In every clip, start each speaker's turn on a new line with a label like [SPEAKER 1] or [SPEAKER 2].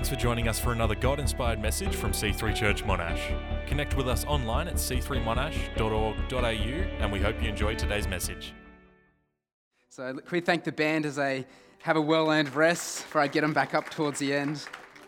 [SPEAKER 1] Thanks for joining us for another God-inspired message from C3 Church Monash. Connect with us online at c3monash.org.au and we hope you enjoy today's message.
[SPEAKER 2] So can we thank the band as they have a well-earned rest before I get them back up towards the end.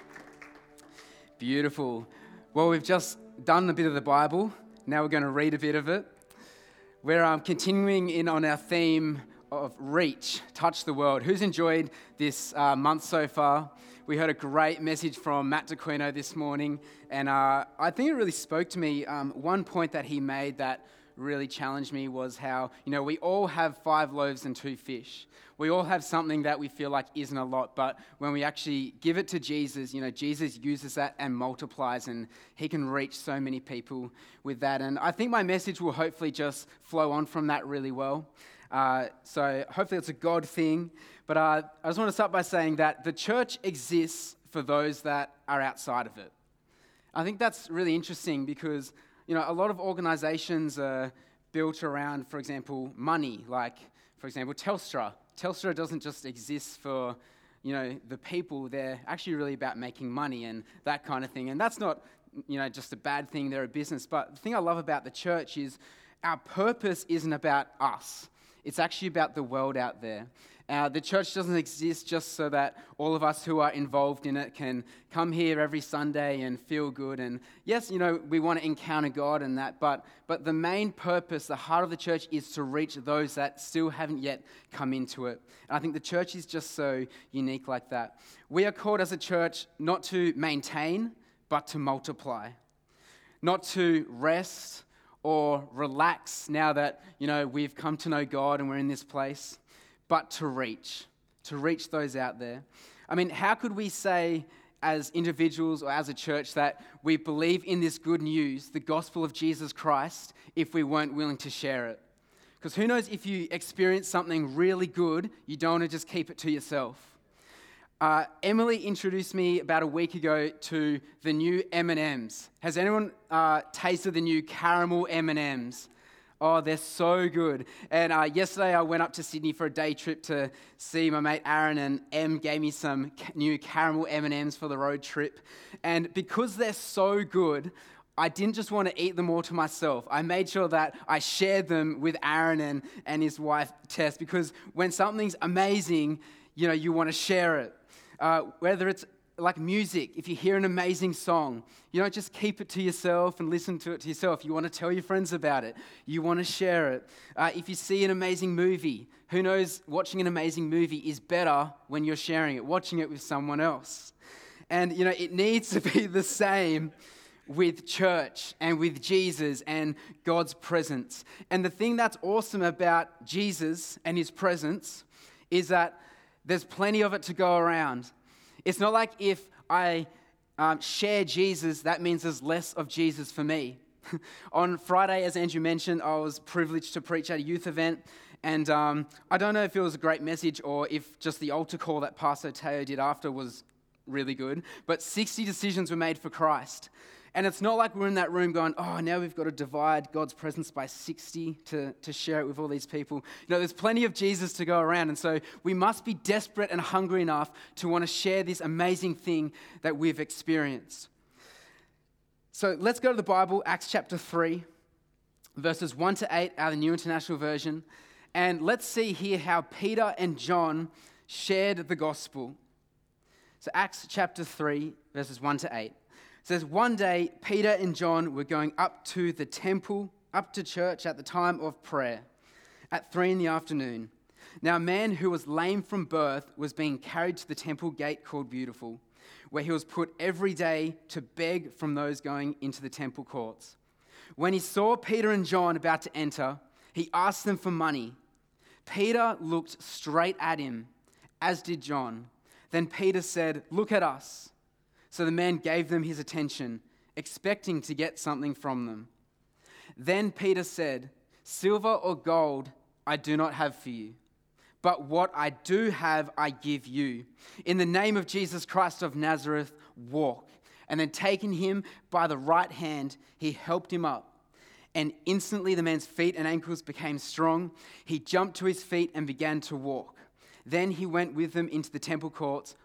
[SPEAKER 2] Beautiful. Well, we've just done a bit of the Bible. Now we're going to read a bit of it. We're continuing in on our theme of reach, touch the world. Who's enjoyed this month so far? We heard a great message from Matt DeQuino this morning, and I think it really spoke to me. One point that he made that really challenged me was how, we all have 5 loaves and 2 fish. We all have something that we feel like isn't a lot, but when we actually give it to Jesus, Jesus uses that and multiplies, and he can reach so many people with that. And I think my message will hopefully just flow on from that really well. So hopefully it's a God thing. But I just want to start by saying that the church exists for those that are outside of it. I think that's really interesting because, a lot of organizations are built around, for example, money. Like, for example, Telstra. Telstra doesn't just exist for, the people. They're actually really about making money and that kind of thing. And that's not, just a bad thing. They're a business. But the thing I love about the church is our purpose isn't about us. It's actually about the world out there. The church doesn't exist just so that all of us who are involved in it can come here every Sunday and feel good. And yes, we want to encounter God and that, but the main purpose, the heart of the church, is to reach those that still haven't yet come into it. And I think the church is just so unique like that. We are called as a church not to maintain, but to multiply. Not to rest or relax now that, we've come to know God and we're in this place, but to reach those out there. I mean, how could we say as individuals or as a church that we believe in this good news, the gospel of Jesus Christ, if we weren't willing to share it? Because who knows, if you experience something really good, you don't want to just keep it to yourself. Emily introduced me about a week ago to the new M&Ms. Has anyone tasted the new caramel M&Ms? Oh, they're so good. And yesterday I went up to Sydney for a day trip to see my mate Aaron, and Em gave me some new caramel M&Ms for the road trip. And because they're so good, I didn't just want to eat them all to myself. I made sure that I shared them with Aaron and his wife Tess, because when something's amazing, you want to share it. Whether it's like music, if you hear an amazing song, you don't just keep it to yourself and listen to it to yourself. You want to tell your friends about it. You want to share it. If you see an amazing movie, who knows, watching an amazing movie is better when you're sharing it, watching it with someone else. And, it needs to be the same with church and with Jesus and God's presence. And the thing that's awesome about Jesus and his presence is that there's plenty of it to go around. It's not like if I share Jesus, that means there's less of Jesus for me. On Friday, as Andrew mentioned, I was privileged to preach at a youth event. And I don't know if it was a great message or if just the altar call that Pastor Teo did after was really good. But 60 decisions were made for Christ. And it's not like we're in that room going, oh, now we've got to divide God's presence by 60 to share it with all these people. There's plenty of Jesus to go around. And so we must be desperate and hungry enough to want to share this amazing thing that we've experienced. So let's go to the Bible, Acts chapter 3, verses 1 to 8 out of the New International Version. And let's see here how Peter and John shared the gospel. So Acts chapter 3, verses 1 to 8. It says, one day, Peter and John were going up to the temple, up to church at the time of prayer, at 3 p.m. Now, a man who was lame from birth was being carried to the temple gate called Beautiful, where he was put every day to beg from those going into the temple courts. When he saw Peter and John about to enter, he asked them for money. Peter looked straight at him, as did John. Then Peter said, "Look at us." So the man gave them his attention, expecting to get something from them. Then Peter said, "Silver or gold I do not have for you, but what I do have I give you. In the name of Jesus Christ of Nazareth, walk." And then taking him by the right hand, he helped him up. And instantly the man's feet and ankles became strong. He jumped to his feet and began to walk. Then he went with them into the temple courts,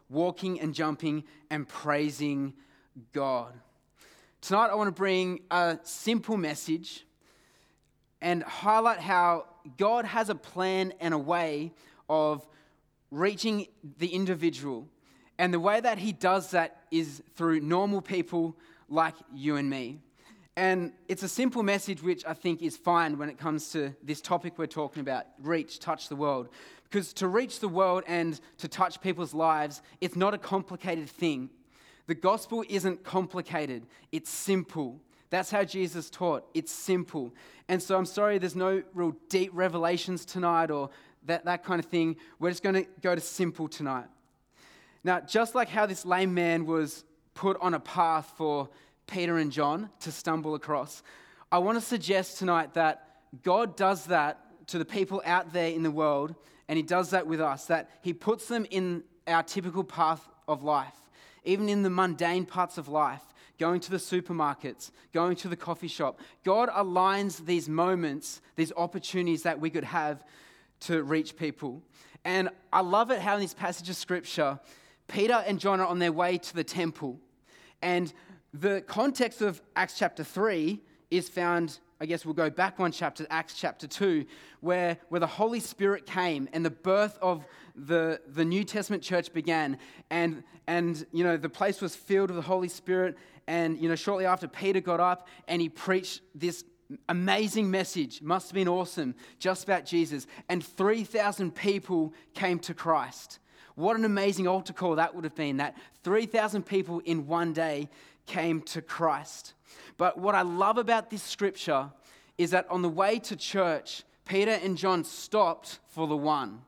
[SPEAKER 2] walking and jumping and praising God. Tonight I want to bring a simple message and highlight how God has a plan and a way of reaching the individual. And the way that he does that is through normal people like you and me. And it's a simple message which I think is fine when it comes to this topic we're talking about, reach, touch the world. Because to reach the world and to touch people's lives, it's not a complicated thing. The gospel isn't complicated, it's simple. That's how Jesus taught. It's simple. And so I'm sorry there's no real deep revelations tonight or that kind of thing. We're just going to go to simple tonight. Now, just like how this lame man was put on a path for Peter and John to stumble across, I want to suggest tonight that God does that to the people out there in the world, and he does that with us, that he puts them in our typical path of life, even in the mundane parts of life, going to the supermarkets, going to the coffee shop. God aligns these moments, these opportunities that we could have to reach people. And I love it how in this passage of scripture, Peter and John are on their way to the temple. And the context of Acts chapter 3 is found, I guess we'll go back one chapter, Acts chapter 2, where the Holy Spirit came and the birth of the New Testament church began. And the place was filled with the Holy Spirit. And, shortly after, Peter got up and he preached this amazing message, must have been awesome, just about Jesus. And 3,000 people came to Christ. What an amazing altar call that would have been, that 3,000 people in one day came to Christ. But what I love about this scripture is that on the way to church, Peter and John stopped for the one.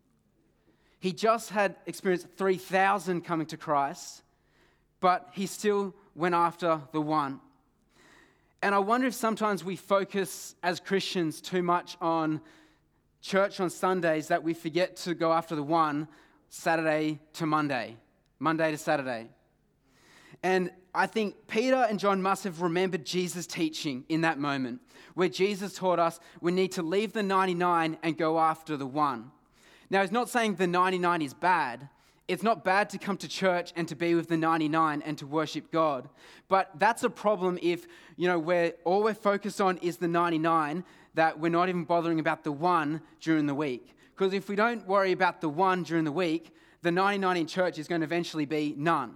[SPEAKER 2] He just had experienced 3,000 coming to Christ, but he still went after the one. And I wonder if sometimes we focus as Christians too much on church on Sundays that we forget to go after the one Saturday to Monday, Monday to Saturday. And I think Peter and John must have remembered Jesus' teaching in that moment, where Jesus taught us we need to leave the 99 and go after the one. Now, he's not saying the 99 is bad. It's not bad to come to church and to be with the 99 and to worship God. But that's a problem if, where all we're focused on is the 99, that we're not even bothering about the one during the week. Because if we don't worry about the one during the week, the 99 in church is going to eventually be none.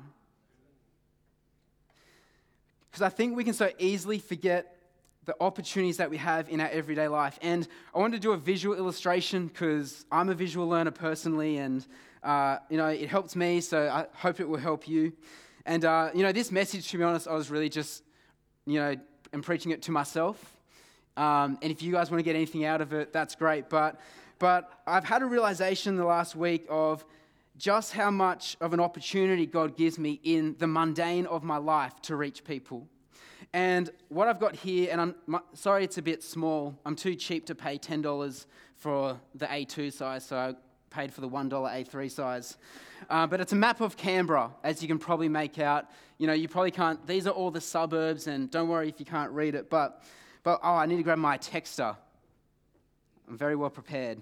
[SPEAKER 2] Because I think we can so easily forget the opportunities that we have in our everyday life. And I wanted to do a visual illustration because I'm a visual learner personally, and it helps me, so I hope it will help you. And this message, to be honest, I was really just, I'm preaching it to myself. And if you guys want to get anything out of it, that's great. But I've had a realization the last week of just how much of an opportunity God gives me in the mundane of my life to reach people. And what I've got here, and I'm sorry it's a bit small. I'm too cheap to pay $10 for the A2 size, so I paid for the $1 A3 size. But it's a map of Canberra, as you can probably make out. You probably can't, these are all the suburbs, and don't worry if you can't read it. But I need to grab my texter. I'm very well prepared.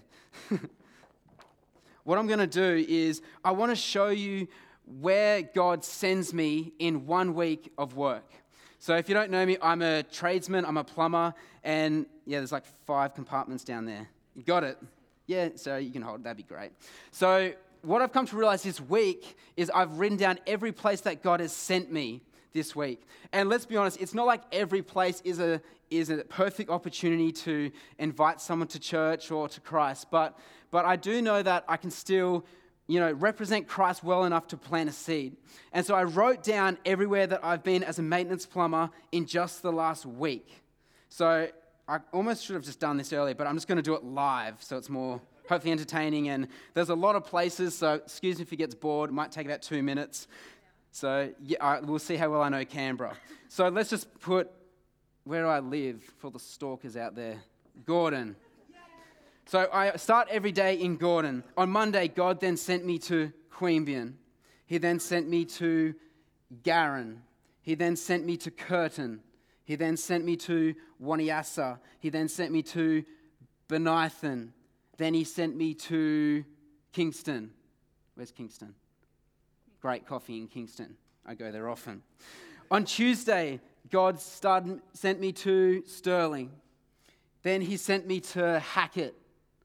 [SPEAKER 2] What I'm going to do is I want to show you where God sends me in 1 week of work. So if you don't know me, I'm a tradesman, I'm a plumber, and there's like 5 compartments down there. You got it? Yeah, so you can hold it, that'd be great. So what I've come to realize this week is I've written down every place that God has sent me this week. And let's be honest, it's not like every place is a perfect opportunity to invite someone to church or to Christ, but I do know that I can still, represent Christ well enough to plant a seed. And so I wrote down everywhere that I've been as a maintenance plumber in just the last week. So I almost should have just done this earlier, but I'm just going to do it live so it's more hopefully entertaining. And there's a lot of places, so excuse me if it gets bored. It might take about 2 minutes. So we'll see how well I know Canberra. So let's just put, where do I live for the stalkers out there? Gordon. So I start every day in Gordon. On Monday, God then sent me to Queanbeyan. He then sent me to Garran. He then sent me to Curtin. He then sent me to Waniassa. He then sent me to Benithan. Then he sent me to Kingston. Where's Kingston? great coffee in Kingston. I go there often. On Tuesday, God sent me to Stirling. Then he sent me to Hackett.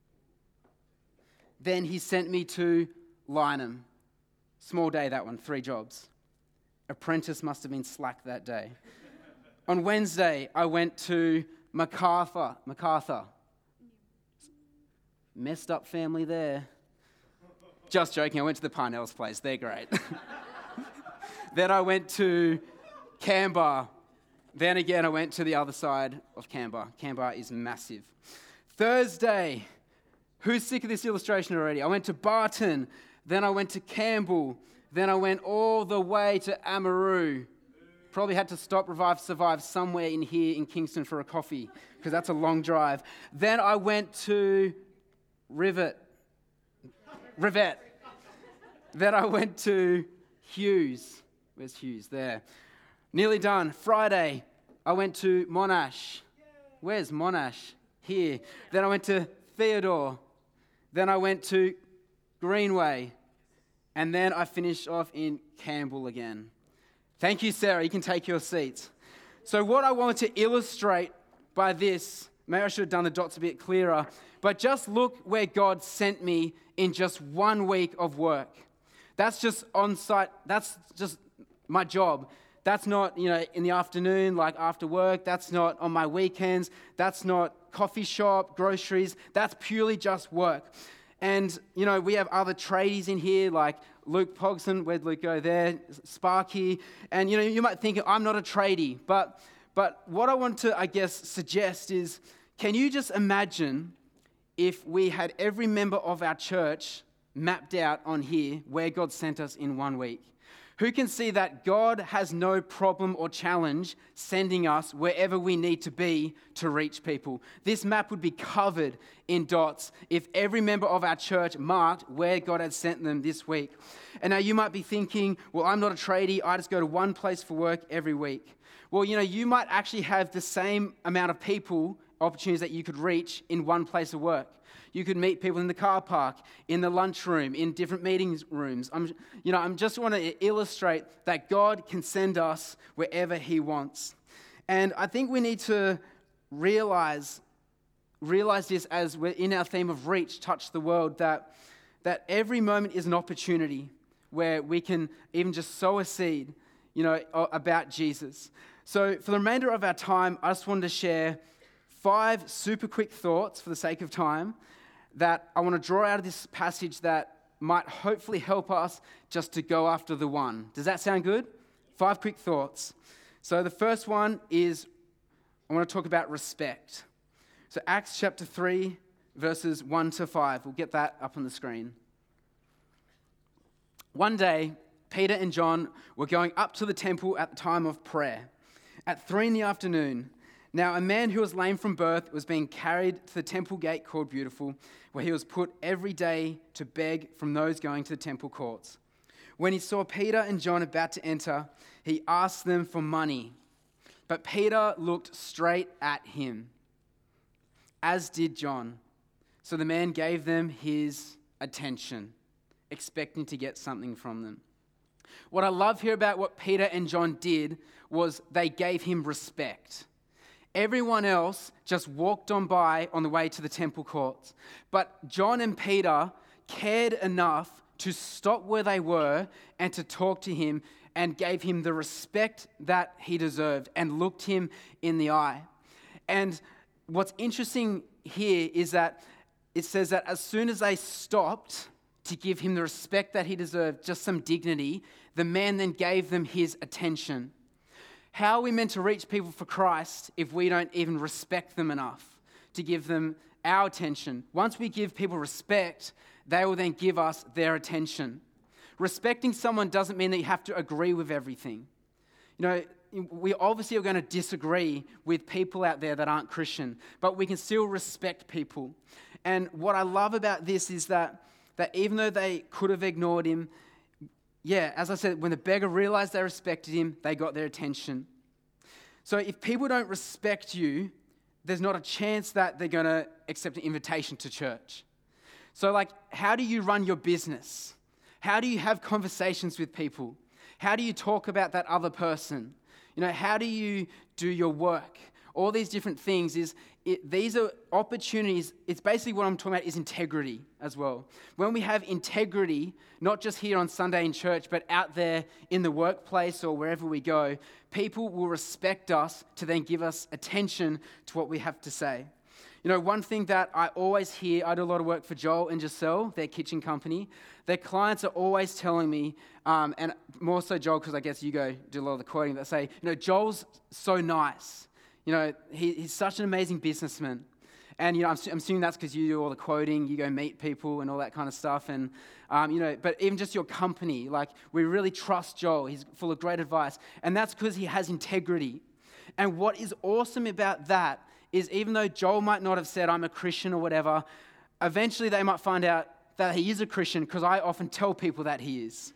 [SPEAKER 2] Then he sent me to Lynham. Small day, that one, 3 jobs. Apprentice must have been slack that day. On Wednesday, I went to MacArthur. Messed up family there. Just joking, I went to the Parnell's place. They're great. Then I went to Canberra. Then again, I went to the other side of Canberra. Canberra is massive. Thursday, who's sick of this illustration already? I went to Barton. Then I went to Campbell. Then I went all the way to Amaroo. Probably had to stop, revive, survive somewhere in here in Kingston for a coffee, because that's a long drive. Then I went to Rivette. Then I went to Hughes. Where's Hughes? There. Nearly done. Friday, I went to Monash. Where's Monash? Here. Then I went to Theodore. Then I went to Greenway. And then I finished off in Campbell again. Thank you, Sarah. You can take your seats. So what I want to illustrate by this, maybe I should have done the dots a bit clearer, but just look where God sent me in just 1 week of work. That's just on site. That's just my job. That's not, in the afternoon, like after work. That's not on my weekends. That's not coffee shop, groceries. That's purely just work. And, we have other tradies in here like Luke Pogson. Where'd Luke go there? Sparky. And, you might think I'm not a tradie. But what I want to, suggest is, can you just imagine if we had every member of our church mapped out on here where God sent us in 1 week? Who can see that God has no problem or challenge sending us wherever we need to be to reach people? This map would be covered in dots if every member of our church marked where God had sent them this week. And now you might be thinking, well, I'm not a tradie. I just go to one place for work every week. Well, you might actually have the same amount of people, opportunities that you could reach in one place of work. You could meet people in the car park, in the lunchroom, in different meetings rooms. I'm just want to illustrate that God can send us wherever He wants. And I think we need to realize this as we're in our theme of reach, touch the world, that every moment is an opportunity where we can even just sow a seed, about Jesus. So for the remainder of our time, I just wanted to share 5 super quick thoughts for the sake of time that I want to draw out of this passage that might hopefully help us just to go after the one. Does that sound good? 5 quick thoughts. So the first one is I want to talk about respect. So Acts chapter 3, verses 1 to 5. We'll get that up on the screen. One day, Peter and John were going up to the temple at the time of prayer. At 3 p.m, now a man who was lame from birth was being carried to the temple gate called Beautiful, where he was put every day to beg from those going to the temple courts. When he saw Peter and John about to enter, he asked them for money. But Peter looked straight at him, as did John. So the man gave them his attention, expecting to get something from them. What I love here about what Peter and John did was they gave him respect. Everyone else just walked on by on the way to the temple courts. But John and Peter cared enough to stop where they were and to talk to him and gave him the respect that he deserved and looked him in the eye. And what's interesting here is that it says that as soon as they stopped to give him the respect that he deserved, just some dignity, the man then gave them his attention. How are we meant to reach people for Christ if we don't even respect them enough to give them our attention? Once we give people respect, they will then give us their attention. Respecting someone doesn't mean that you have to agree with everything. We obviously are going to disagree with people out there that aren't Christian, but we can still respect people. And what I love about this is that even though they could have ignored him, as I said, when the beggar realized they respected him, they got their attention. So if people don't respect you, there's not a chance that they're going to accept an invitation to church. So how do you run your business? How do you have conversations with people? How do you talk about that other person? How do you do your work? All these different things, these are opportunities. It's basically what I'm talking about is integrity as well. When we have integrity, not just here on Sunday in church, but out there in the workplace or wherever we go, people will respect us to then give us attention to what we have to say. One thing that I always hear, I do a lot of work for Joel and Giselle, their kitchen company. Their clients are always telling me, and more so Joel, because I guess you go do a lot of the quoting, that say, Joel's so nice. He's such an amazing businessman. And, I'm assuming that's because you do all the quoting, you go meet people and all that kind of stuff. And, but even just your company, we really trust Joel. He's full of great advice. And that's because he has integrity. And what is awesome about that is even though Joel might not have said, I'm a Christian or whatever, eventually they might find out that he is a Christian because I often tell people that he is.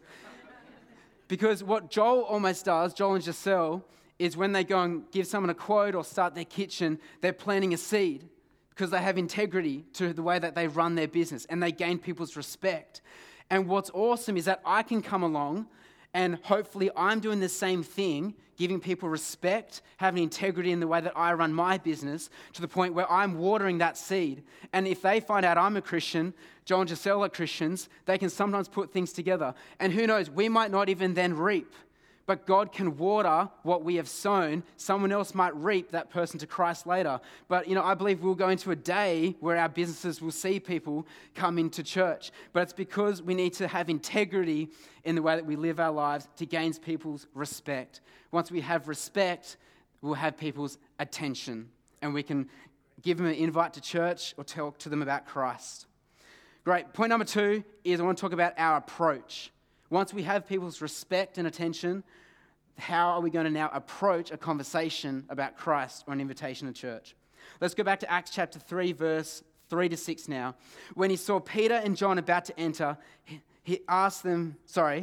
[SPEAKER 2] Because what Joel almost does, Joel and Giselle, is when they go and give someone a quote or start their kitchen, they're planting a seed because they have integrity to the way that they run their business and they gain people's respect. And what's awesome is that I can come along and hopefully I'm doing the same thing, giving people respect, having integrity in the way that I run my business to the point where I'm watering that seed. And if they find out I'm a Christian, Joel and Giselle are Christians, they can sometimes put things together. And who knows, we might not even then reap. But God can water what we have sown. Someone else might reap that person to Christ later. But, I believe we'll go into a day where our businesses will see people come into church. But it's because we need to have integrity in the way that we live our lives to gain people's respect. Once we have respect, we'll have people's attention. And we can give them an invite to church or talk to them about Christ. Great. Point number 2 is I want to talk about our approach. Once we have people's respect and attention, how are we going to now approach a conversation about Christ or an invitation to church? Let's go back to Acts chapter 3, verse 3 to 6 now. When he saw Peter and John about to enter, he asked them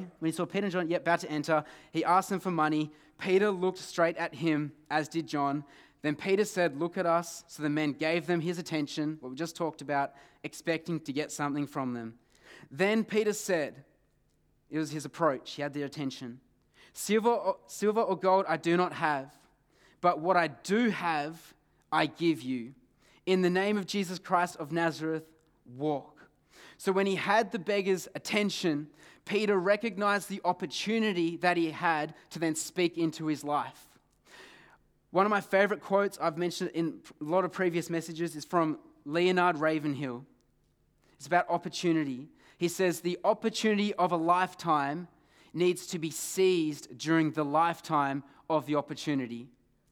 [SPEAKER 2] for money. Peter looked straight at him, as did John. Then Peter said, "Look at us." So the men gave them his attention, what we just talked about, expecting to get something from them. Then Peter said, it was his approach. He had their attention. Silver or gold I do not have, but what I do have, I give you. In the name of Jesus Christ of Nazareth, walk. So when he had the beggar's attention, Peter recognized the opportunity that he had to then speak into his life. One of my favorite quotes I've mentioned in a lot of previous messages is from Leonard Ravenhill. It's about opportunity. He says, the opportunity of a lifetime needs to be seized during the lifetime of the opportunity.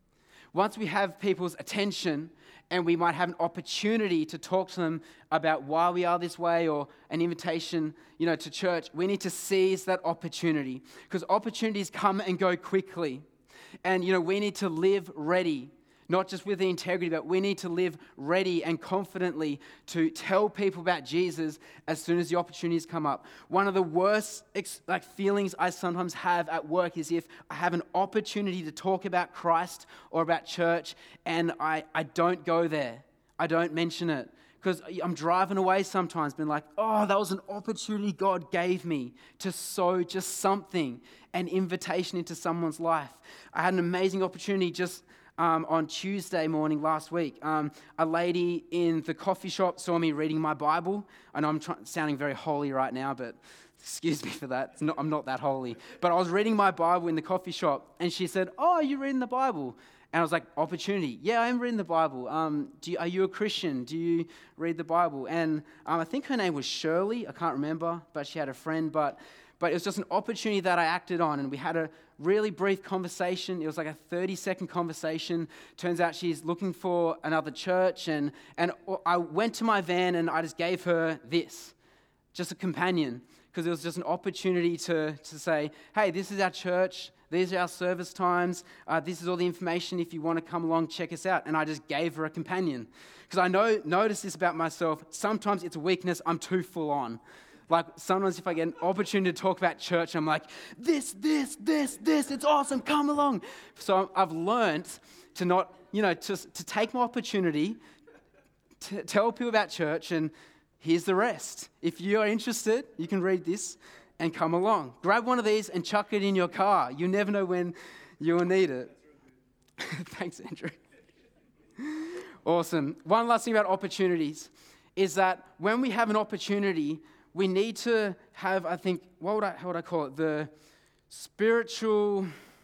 [SPEAKER 2] Once we have people's attention and we might have an opportunity to talk to them about why we are this way or an invitation, to church, we need to seize that opportunity because opportunities come and go quickly. And, we need to live ready. Not just with the integrity, but we need to live ready and confidently to tell people about Jesus as soon as the opportunities come up. One of the worst feelings I sometimes have at work is if I have an opportunity to talk about Christ or about church and I don't go there. I don't mention it. Because I'm driving away sometimes, been like, that was an opportunity God gave me to sow just something, an invitation into someone's life. I had an amazing opportunity just on Tuesday morning last week. A lady in the coffee shop saw me reading my Bible. I know I'm sounding very holy right now, but excuse me for that. I'm not that holy. But I was reading my Bible in the coffee shop, and she said, are you reading the Bible? And I was like, opportunity. Yeah, I am reading the Bible. Are you a Christian? Do you read the Bible? And I think her name was Shirley. I can't remember, but she had a friend. But it was just an opportunity that I acted on, and we had a really brief conversation. It was like a 30-second conversation. Turns out she's looking for another church, and I went to my van and I just gave her this, just a companion, because it was just an opportunity to say, hey, this is our church. These are our service times. This is all the information. If you want to come along, check us out. And I just gave her a companion. Because I notice this about myself. Sometimes it's a weakness. I'm too full on. Like sometimes if I get an opportunity to talk about church, I'm like, this, it's awesome. Come along. So I've learned to not, to take my opportunity, to tell people about church, and here's the rest. If you are interested, you can read this. and come along. Grab one of these and chuck it in your car. You never know when you'll need it. Thanks, Andrew. Awesome. One last thing about opportunities is that when we have an opportunity, we need to have, I think, how would I call it? The spiritual,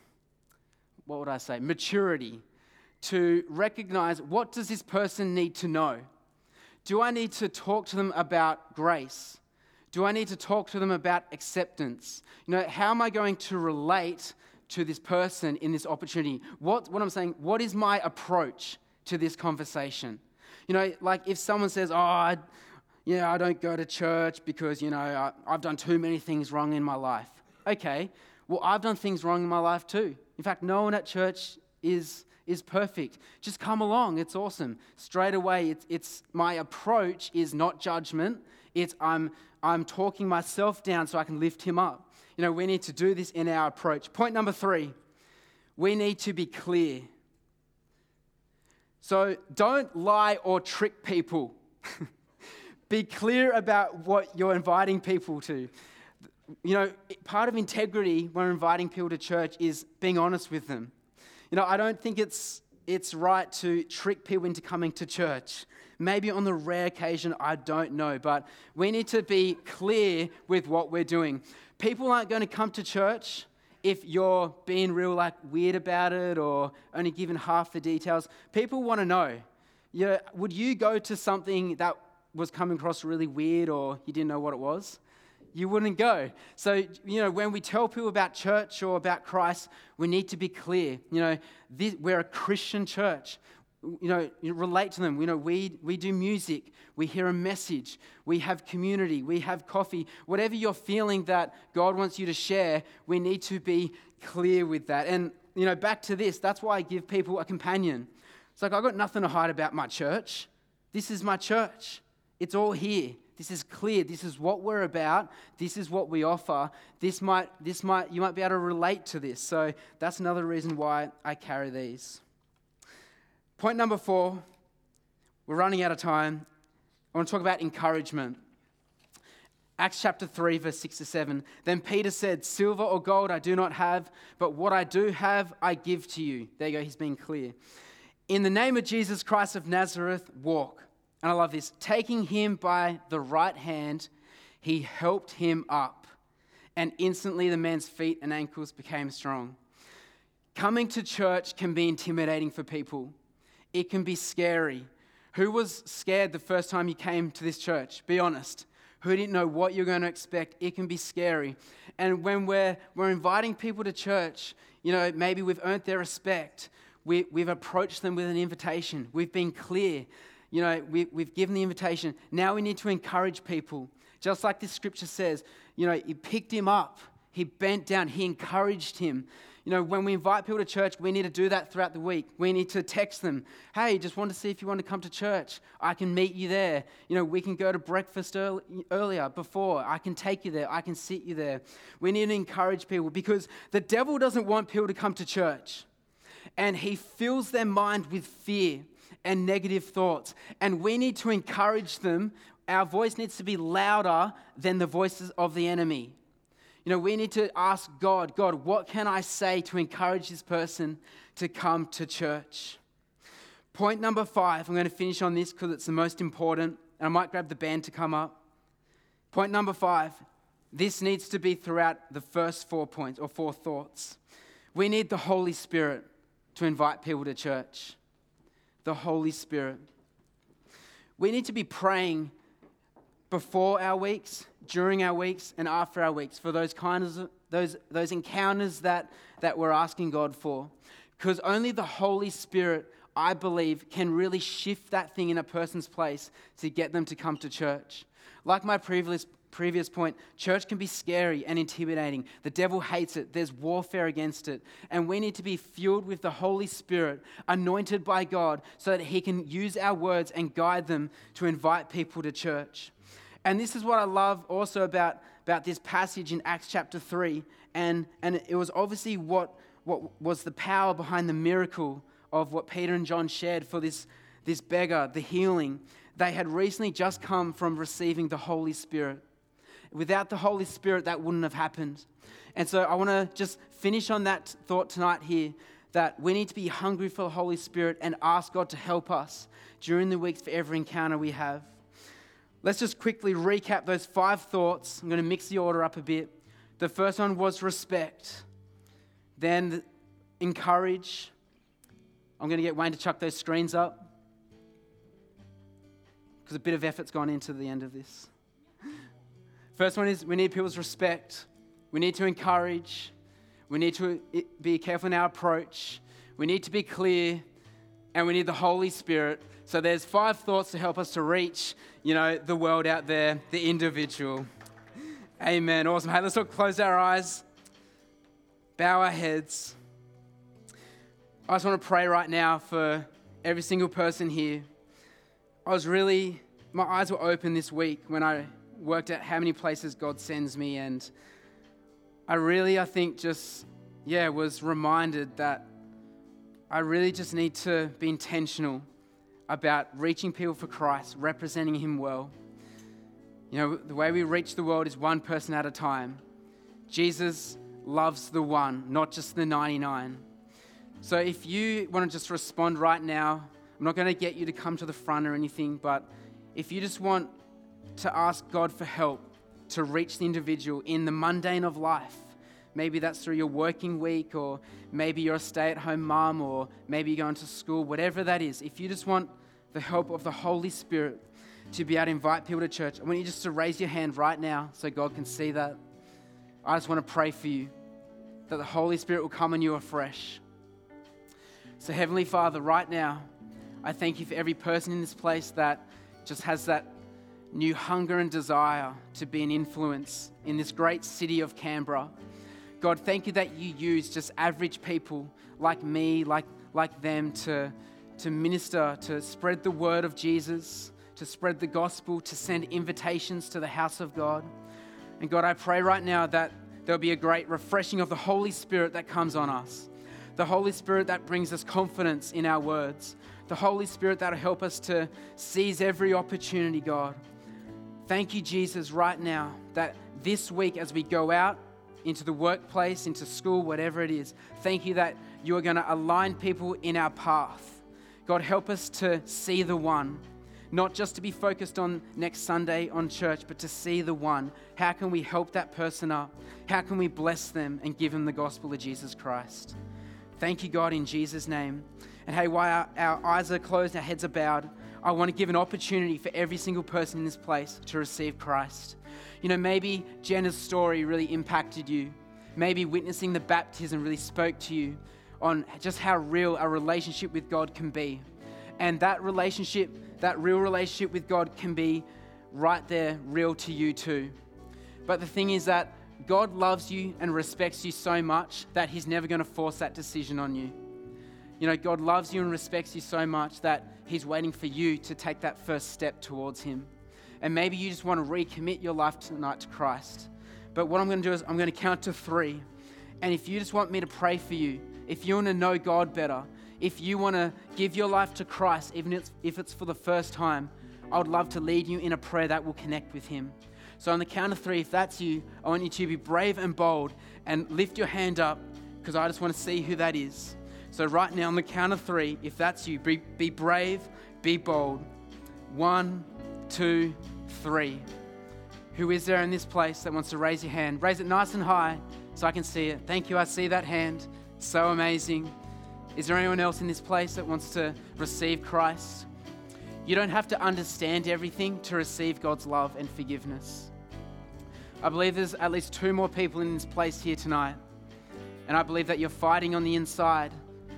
[SPEAKER 2] maturity to recognize, what does this person need to know? Do I need to talk to them about grace? Do I need to talk to them about acceptance? How am I going to relate to this person in this opportunity? What I'm saying, what is my approach to this conversation? Like if someone says, I don't go to church because, I've done too many things wrong in my life. Okay, well, I've done things wrong in my life too. In fact, no one at church is perfect. Just come along. It's awesome. Straight away, it's my approach is not judgment. It's I'm talking myself down so I can lift him up. We need to do this in our approach. Point number 3, we need to be clear. So don't lie or trick people. Be clear about what you're inviting people to. Part of integrity when inviting people to church is being honest with them. I don't think it's right to trick people into coming to church. Maybe on the rare occasion, I don't know, but we need to be clear with what we're doing. People aren't going to come to church if you're being real weird about it or only giving half the details. People want to know. Would you go to something that was coming across really weird or you didn't know what it was? You wouldn't go. So, when we tell people about church or about Christ, we need to be clear. We're a Christian church. Relate to them. We do music. We hear a message. We have community. We have coffee. Whatever you're feeling that God wants you to share, we need to be clear with that. And, back to this, that's why I give people a companion. It's like, I've got nothing to hide about my church. This is my church. It's all here. This is clear. This is what we're about. This is what we offer. You might be able to relate to this. So that's another reason why I carry these. Point number 4, we're running out of time. I want to talk about encouragement. Acts chapter 3, verse 6 to 7. Then Peter said, "Silver or gold I do not have, but what I do have I give to you." There you go, he's being clear. "In the name of Jesus Christ of Nazareth, walk." And I love this. "Taking him by the right hand, he helped him up. And instantly the man's feet and ankles became strong." Coming to church can be intimidating for people. It can be scary. Who was scared the first time you came to this church? Be honest. Who didn't know what you're going to expect? It can be scary. And when we're inviting people to church, maybe we've earned their respect. We've approached them with an invitation. We've been clear. We've given the invitation. Now we need to encourage people. Just like this scripture says, he picked him up. He bent down. He encouraged him. When we invite people to church, we need to do that throughout the week. We need to text them, "Hey, just want to see if you want to come to church. I can meet you there. We can go to breakfast earlier, before. I can take you there. I can sit you there." We need to encourage people because the devil doesn't want people to come to church. And he fills their mind with fear and negative thoughts. And we need to encourage them. Our voice needs to be louder than the voices of the enemy. We need to ask God, what can I say to encourage this person to come to church? Point number 5, I'm going to finish on this because it's the most important. And I might grab the band to come up. Point number 5, this needs to be throughout the first 4 points or 4 thoughts. We need the Holy Spirit to invite people to church. The Holy Spirit. We need to be praying before our weeks, during our weeks, and after our weeks for those encounters that we're asking God for. Because only the Holy Spirit, I believe, can really shift that thing in a person's place to get them to come to church. Like my previous point, church can be scary and intimidating. The devil hates it. There's warfare against it. And we need to be fueled with the Holy Spirit, anointed by God, so that he can use our words and guide them to invite people to church. And this is what I love also about this passage in Acts chapter 3. And it was obviously what was the power behind the miracle of what Peter and John shared for this beggar, the healing. They had recently just come from receiving the Holy Spirit. Without the Holy Spirit, that wouldn't have happened. And so I want to just finish on that thought tonight here, that we need to be hungry for the Holy Spirit and ask God to help us during the weeks for every encounter we have. Let's just quickly recap those 5 thoughts. I'm going to mix the order up a bit. The first one was respect. Then encourage. I'm going to get Wayne to chuck those screens up, because a bit of effort's gone into the end of this. First one is we need people's respect. We need to encourage. We need to be careful in our approach. We need to be clear. And we need the Holy Spirit. So there's 5 thoughts to help us to reach, the world out there, the individual. Amen. Awesome. Hey, let's all close our eyes, bow our heads. I just want to pray right now for every single person here. My eyes were open this week when I worked out how many places God sends me, and I think was reminded that I really just need to be intentional about reaching people for Christ, representing Him well. The way we reach the world is one person at a time. Jesus loves the one, not just the 99. So if you want to just respond right now, I'm not going to get you to come to the front or anything, but if you just want to ask God for help to reach the individual in the mundane of life, maybe that's through your working week, or maybe you're a stay-at-home mom, or maybe you're going to school, whatever that is. If you just want the help of the Holy Spirit to be able to invite people to church, I want you just to raise your hand right now so God can see that. I just want to pray for you that the Holy Spirit will come on you afresh. So Heavenly Father, right now, I thank you for every person in this place that just has that new hunger and desire to be an influence in this great city of Canberra. God, thank you that you use just average people like me, like them to minister, to spread the word of Jesus, to spread the gospel, to send invitations to the house of God. And God, I pray right now that there'll be a great refreshing of the Holy Spirit that comes on us. The Holy Spirit that brings us confidence in our words. The Holy Spirit that'll help us to seize every opportunity, God. Thank you, Jesus, right now, that this week as we go out into the workplace, into school, whatever it is, thank you that you are going to align people in our path. God, help us to see the one, not just to be focused on next Sunday on church, but to see the one. How can we help that person up? How can we bless them and give them the gospel of Jesus Christ? Thank you, God, in Jesus' name. And hey, while our eyes are closed, our heads are bowed, I want to give an opportunity for every single person in this place to receive Christ. Maybe Jenna's story really impacted you. Maybe witnessing the baptism really spoke to you on just how real a relationship with God can be. And that real relationship with God can be right there, real to you too. But the thing is that God loves you and respects you so much that He's never going to force that decision on you. God loves you and respects you so much that He's waiting for you to take that first step towards Him. And maybe you just want to recommit your life tonight to Christ. But what I'm going to do is I'm going to count to 3. And if you just want me to pray for you, if you want to know God better, if you want to give your life to Christ, even if it's for the first time, I would love to lead you in a prayer that will connect with Him. So on the count of 3, if that's you, I want you to be brave and bold and lift your hand up, because I just want to see who that is. So right now on the count of 3, if that's you, be brave, be bold. 1, 2, 3. Who is there in this place that wants to raise your hand? Raise it nice and high so I can see it. Thank you, I see that hand. So amazing. Is there anyone else in this place that wants to receive Christ? You don't have to understand everything to receive God's love and forgiveness. I believe there's at least 2 more people in this place here tonight. And I believe that you're fighting on the inside.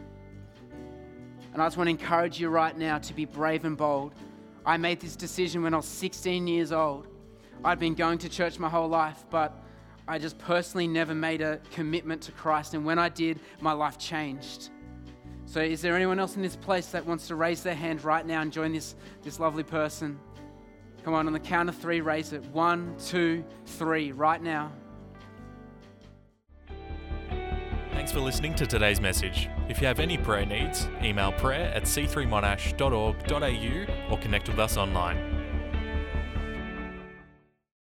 [SPEAKER 2] And I just want to encourage you right now to be brave and bold. I made this decision when I was 16 years old. I'd been going to church my whole life, but I just personally never made a commitment to Christ. And when I did, my life changed. So is there anyone else in this place that wants to raise their hand right now and join this lovely person? Come on the count of 3, raise it. 1, 2, 3, right now.
[SPEAKER 1] Thanks for listening to today's message. If you have any prayer needs, email prayer@c3monash.org.au or connect with us online.